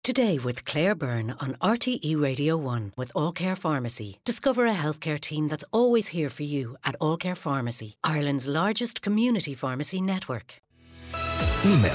Today with Claire Byrne on RTE Radio 1 with All Care Pharmacy. Discover a healthcare team that's always here for you at All Care Pharmacy, Ireland's largest community pharmacy network. Email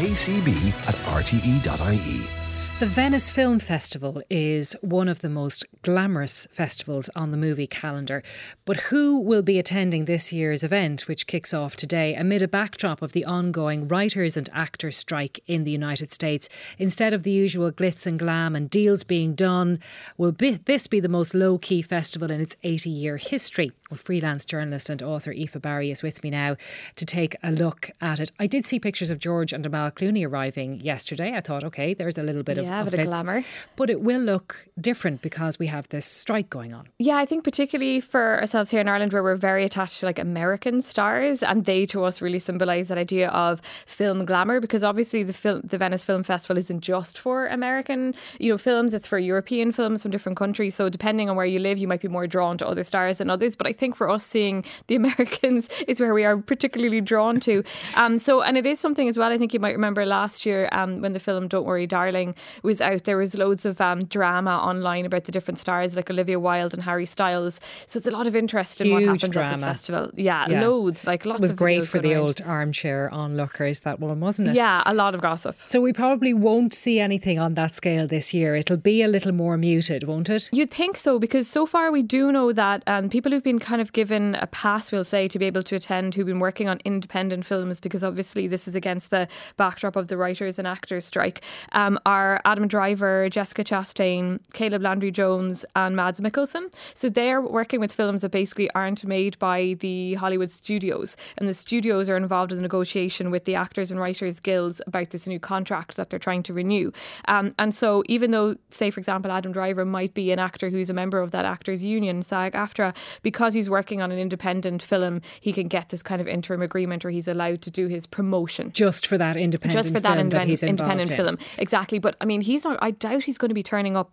todaycb@rte.ie. The Venice Film Festival is one of the most glamorous festivals on the movie calendar. But who will be attending this year's event, which kicks off today, amid a backdrop of the ongoing writers and actors strike in the United States? Instead of the usual glitz and glam and deals being done, will this be the most low-key festival in its 80-year history? Well, freelance journalist and author Aoife Barry is with me now to take a look at it. I did see pictures of George and Amal Clooney arriving yesterday. I thought, OK, there's a little bit of a bit of glamour. But it will look different because we have this strike going on. Yeah, I think particularly for ourselves here in Ireland, where we're very attached to like American stars, and they to us really symbolise that idea of film glamour, because obviously the Venice Film Festival isn't just for American, films, it's for European films from different countries. So depending on where you live, you might be more drawn to other stars than others. But I think for us, seeing the Americans is where we are particularly drawn to. And it is something as well, I think you might remember last year when the film Don't Worry Darling was out, there was loads of drama online about the different stars like Olivia Wilde and Harry Styles. So it's a lot of interest in what happens at this festival. Yeah, loads, like lots of. It was great for the old armchair onlookers, that one, wasn't it? Yeah, a lot of gossip. So we probably won't see anything on that scale this year. It'll be a little more muted, won't it? You'd think so, because so far we do know that people who've been kind of given a pass, we'll say, to be able to attend, who've been working on independent films, because obviously this is against the backdrop of the writers and actors strike, are Adam Driver, Jessica Chastain, Caleb Landry Jones and Mads Mikkelsen. So they're working with films that basically aren't made by the Hollywood studios, and the studios are involved in the negotiation with the Actors and Writers Guilds about this new contract that they're trying to renew. And so even though, say for example, Adam Driver might be an actor who's a member of that actors union, SAG-AFTRA, because he's working on an independent film, he can get this kind of interim agreement where he's allowed to do his promotion. Just for that independent film that he's involved in. Film. Exactly. But I mean, I doubt he's going to be turning up,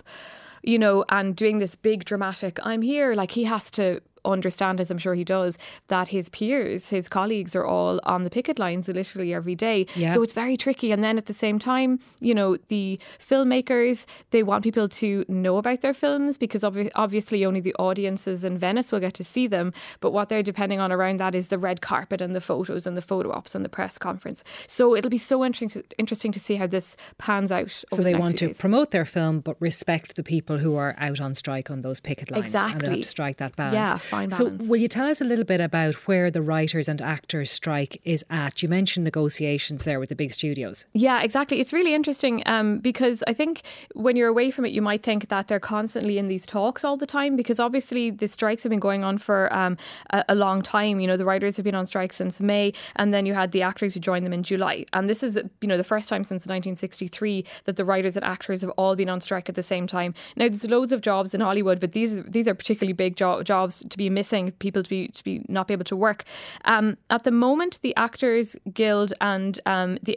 and doing this big dramatic, I'm here. Like, he has to understand, as I'm sure he does, that his peers, his colleagues are all on the picket lines literally every day. Yeah. So it's very tricky. And then at the same time, the filmmakers, they want people to know about their films, because obviously only the audiences in Venice will get to see them. But what they're depending on around that is the red carpet and the photos and the photo ops and the press conference. So it'll be so interesting to see how this pans out. So they want to promote their film but respect the people who are out on strike on those picket lines. Exactly. And they'll have to strike that balance. Yeah. So will you tell us a little bit about where the writers and actors strike is at? You mentioned negotiations there with the big studios. Yeah, exactly. It's really interesting because I think when you're away from it, you might think that they're constantly in these talks all the time, because obviously the strikes have been going on for a long time. The writers have been on strike since May, and then you had the actors who joined them in July. And this is, the first time since 1963 that the writers and actors have all been on strike at the same time. Now, there's loads of jobs in Hollywood, but these are particularly big jobs to be missing, people to be not be able to work. At the moment, the Actors Guild and the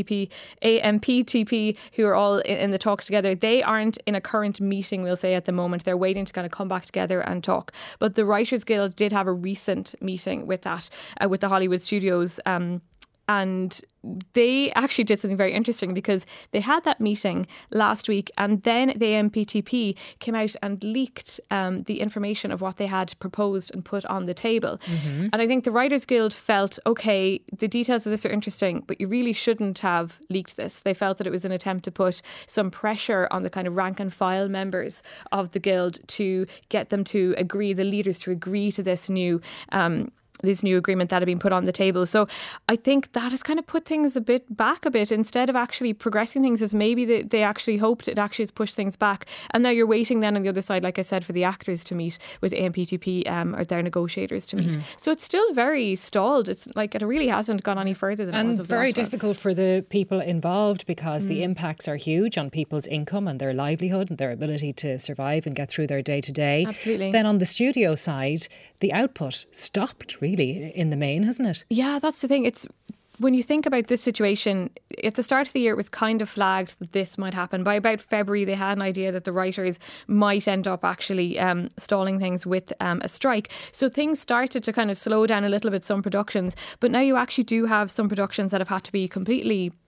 AMPTP, who are all in the talks together, they aren't in a current meeting, we'll say, at the moment. They're waiting to kind of come back together and talk. But the Writers Guild did have a recent meeting with with the Hollywood studios, and they actually did something very interesting, because they had that meeting last week, and then the MPTP came out and leaked the information of what they had proposed and put on the table. Mm-hmm. And I think the Writers Guild felt, OK, the details of this are interesting, but you really shouldn't have leaked this. They felt that it was an attempt to put some pressure on the kind of rank and file members of the Guild to get them to agree, the leaders to agree to this new agreement that had been put on the table. So I think that has kind of put things back a bit, instead of actually progressing things as maybe they actually hoped. It actually has pushed things back. And now you're waiting then on the other side, like I said, for the actors to meet with AMPTP or their negotiators to meet. Mm-hmm. So it's still very stalled. It's like it really hasn't gone any further than it was. And very difficult for the people involved, because the impacts are huge on people's income and their livelihood and their ability to survive and get through their day to day. Absolutely. Then on the studio side, the output stopped really in the main, hasn't it? Yeah, that's the thing. It's when you think about this situation, at the start of the year, it was kind of flagged that this might happen. By about February, they had an idea that the writers might end up actually stalling things with a strike. So things started to kind of slow down a little bit, some productions. But now you actually do have some productions that have had to be completely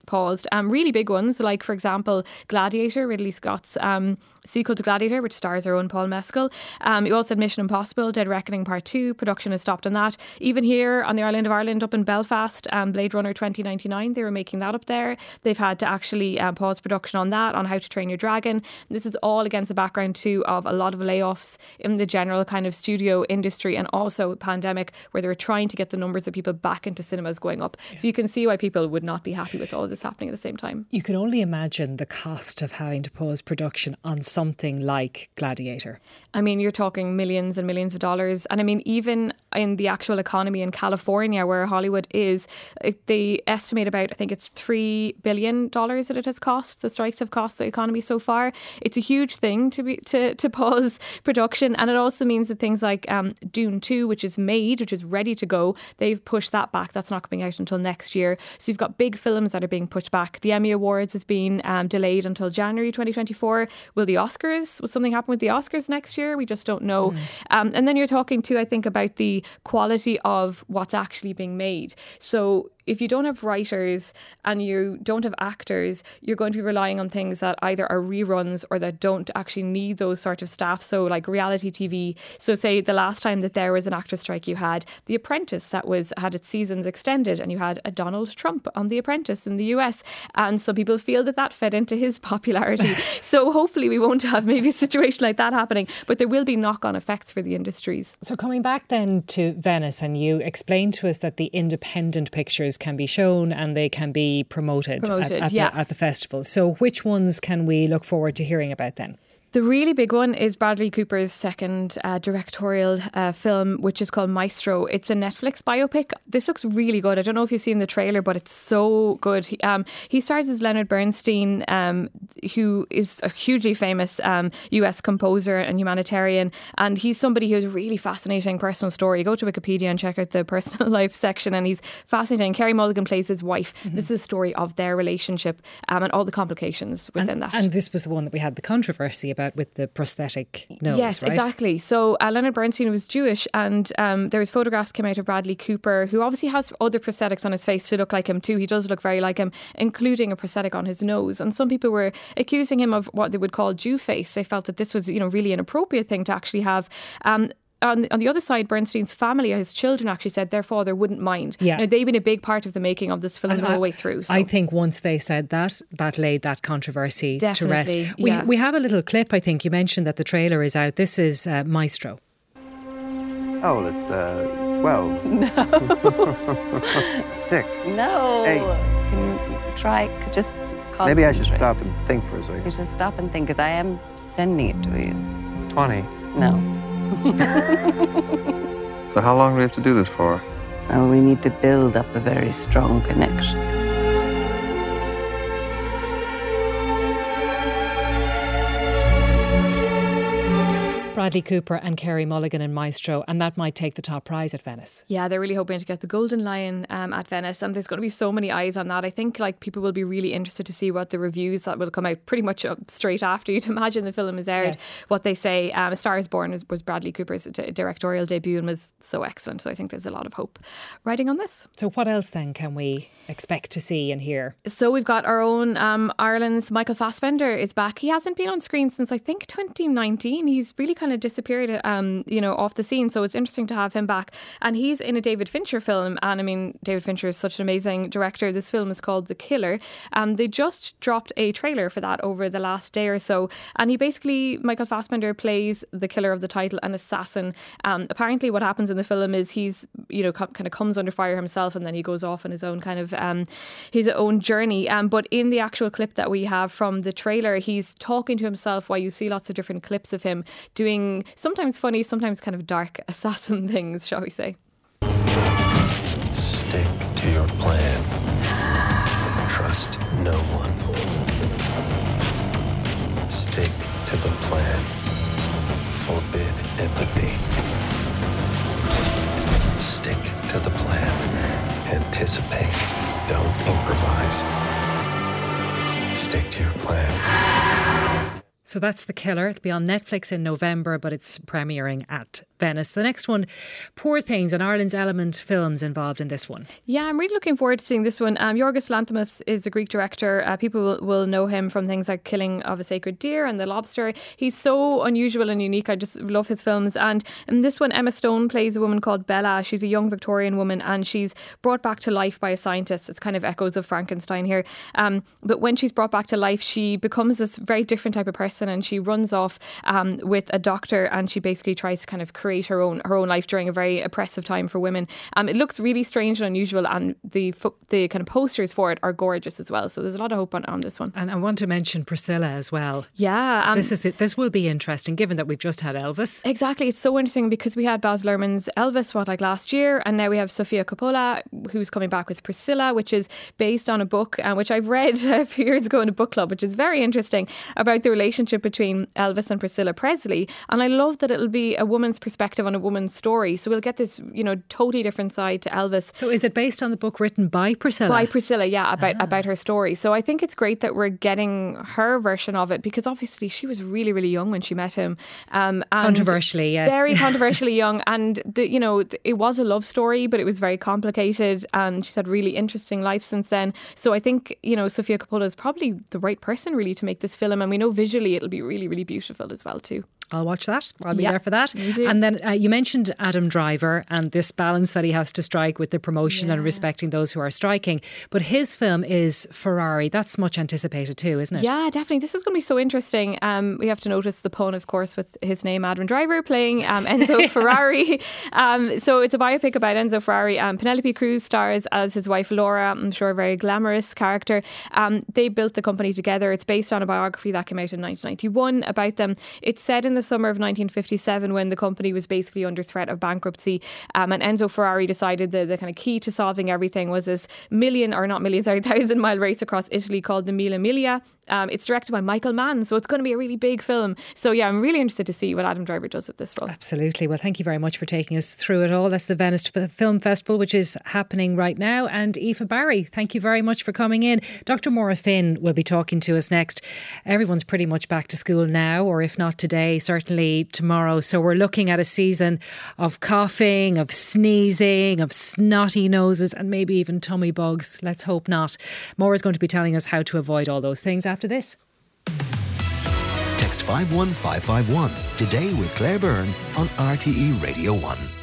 paused. Really big ones, like, for example, Gladiator, Ridley Scott's sequel to Gladiator, which stars our own Paul Mescal. You also had Mission Impossible, Dead Reckoning Part 2. Production has stopped on that. Even here on the island of Ireland, up in Belfast, Blade Runner 2099, they were making that up there. They've had to actually pause production on that, on How to Train Your Dragon. This is all against the background too of a lot of layoffs in the general kind of studio industry, and also pandemic, where they were trying to get the numbers of people back into cinemas going up. So you can see why people would not be happy with all of this happening at the same time. You can only imagine the cost of having to pause production on something like Gladiator. I mean, you're talking millions and millions of dollars. And I mean, even in the actual economy in California, where Hollywood is, they estimate about, I think it's $3 billion that it has cost. The strikes have cost the economy so far. It's a huge thing to pause production. And it also means that things like Dune 2, which is ready to go, they've pushed that back. That's not coming out until next year. So you've got big films that are being pushed back. The Emmy Awards has been delayed until January 2024. Will something happen with the Oscars next year? We just don't know. And then you're talking too, I think, about the quality of what's actually being made. So if you don't have writers and you don't have actors, you're going to be relying on things that either are reruns or that don't actually need those sort of staff. So like reality TV. So say the last time that there was an actor strike, you had The Apprentice that had its seasons extended, and you had a Donald Trump on The Apprentice in the US. And some people feel that fed into his popularity. So hopefully we won't have maybe a situation like that happening, but there will be knock-on effects for the industries. So coming back then to Venice, and you explained to us that the independent pictures can be shown and they can be promoted at the festival. So which ones can we look forward to hearing about then? The really big one is Bradley Cooper's second directorial film, which is called Maestro. It's a Netflix biopic. This looks really good. I don't know if you've seen the trailer, but it's so good. He stars as Leonard Bernstein, who is a hugely famous US composer and humanitarian. And he's somebody who has a really fascinating personal story. Go to Wikipedia and check out the personal life section, and he's fascinating. Carey Mulligan plays his wife. Mm-hmm. This is a story of their relationship and all the complications within that. And this was the one that we had the controversy about with the prosthetic nose, yes, right? Exactly. So Leonard Bernstein was Jewish, and there was photographs came out of Bradley Cooper, who obviously has other prosthetics on his face to look like him too. He does look very like him, including a prosthetic on his nose. And some people were accusing him of what they would call Jew face. They felt that this was, really an appropriate thing to actually have. On the other side, Bernstein's family, his children, actually said their father wouldn't mind. Yeah. Now, they've been a big part of the making of this film the whole way through. So. I think once they said that laid that controversy Definitely, to rest. We have a little clip, I think. You mentioned that the trailer is out. This is Maestro. Oh, that's 12. No. 6. No. 8. Can you try, just concentrate. Maybe I should stop and think for a second. You should stop and think, because I am sending it to you. 20. No. So how long do we have to do this for? Well, we need to build up a very strong connection. Bradley Cooper and Carey Mulligan in Maestro, and that might take the top prize at Venice. Yeah, they're really hoping to get the Golden Lion at Venice, and there's going to be so many eyes on that. I think people will be really interested to see what the reviews that will come out pretty much straight after you'd imagine the film is aired. Yes. What they say. A Star is Born was Bradley Cooper's directorial debut and was so excellent. So I think there's a lot of hope riding on this. So what else then can we expect to see and hear? So we've got our own Ireland's Michael Fassbender is back. He hasn't been on screen since I think 2019. He's really kind of disappeared off the scene, so it's interesting to have him back. And he's in a David Fincher film, and I mean, David Fincher is such an amazing director. This film is called The Killer. They just dropped a trailer for that over the last day or so, and Michael Fassbender plays the killer of the title, an assassin. Apparently what happens in the film is he's kind of comes under fire himself, and then he goes off on his own kind of his own journey. But in the actual clip that we have from the trailer, he's talking to himself while you see lots of different clips of him doing sometimes funny, sometimes kind of dark assassin things, shall we say. Stick to your plan. Trust no one. Stick to the plan. Forbid empathy. Stick to the plan. Anticipate. Don't improvise. Stick to your plan. So that's The Killer. It'll be on Netflix in November, but it's premiering at Venice. The next one, Poor Things, and Ireland's Element Films involved in this one. Yeah, I'm really looking forward to seeing this one. Yorgos Lanthimos is a Greek director. People will know him from things like Killing of a Sacred Deer and The Lobster. He's so unusual and unique. I just love his films. And in this one, Emma Stone plays a woman called Bella. She's a young Victorian woman and she's brought back to life by a scientist. It's kind of echoes of Frankenstein here. But when she's brought back to life, she becomes this very different type of person, and she runs off with a doctor, and she basically tries to kind of create her own life during a very oppressive time for women. It looks really strange and unusual, and the kind of posters for it are gorgeous as well. So there's a lot of hope on this one. And I want to mention Priscilla as well. Yeah. This will be interesting, given that we've just had Elvis. Exactly. It's so interesting because we had Baz Luhrmann's Elvis, last year, and now we have Sofia Coppola, who's coming back with Priscilla, which is based on a book which I've read a few years ago in a book club, which is very interesting, about the relationship between Elvis and Priscilla Presley. And I love that it'll be a woman's perspective on a woman's story. So we'll get this, totally different side to Elvis. So is it based on the book written by Priscilla? By Priscilla, yeah, about her story. So I think it's great that we're getting her version of it, because obviously she was really, really young when she met him. And controversially, yes. Very controversially young. And, it was a love story, but it was very complicated. And she's had a really interesting life since then. So I think, Sofia Coppola is probably the right person really to make this film. And we know visually it'll be really, really beautiful as well too. I'll watch that. I'll be there for that. Me too. And then you mentioned Adam Driver and this balance that he has to strike with the promotion and respecting those who are striking. But his film is Ferrari. That's much anticipated too, isn't it? Yeah, definitely. This is going to be so interesting. We have to notice the pun, of course, with his name, Adam Driver, playing Enzo Ferrari. So it's a biopic about Enzo Ferrari. Penelope Cruz stars as his wife Laura. I'm sure a very glamorous character. They built the company together. It's based on a biography that came out in 1991 about them. It's set in the summer of 1957 when the company was basically under threat of bankruptcy, and Enzo Ferrari decided the kind of key to solving everything was this 1,000-mile race across Italy called the Mille Miglia. It's directed by Michael Mann, so it's going to be a really big film. So yeah, I'm really interested to see what Adam Driver does with this film. Absolutely. Well, thank you very much for taking us through it all. That's the Venice Film Festival, which is happening right now. And Aoife Barry, thank you very much for coming in. Dr. Maura Finn will be talking to us next. Everyone's pretty much back to school now, or if not today, certainly tomorrow. So we're looking at a season of coughing, of sneezing, of snotty noses, and maybe even tummy bugs. Let's hope not. Maura's going to be telling us how to avoid all those things after this. Text 51551 today with Claire Byrne on RTE Radio 1.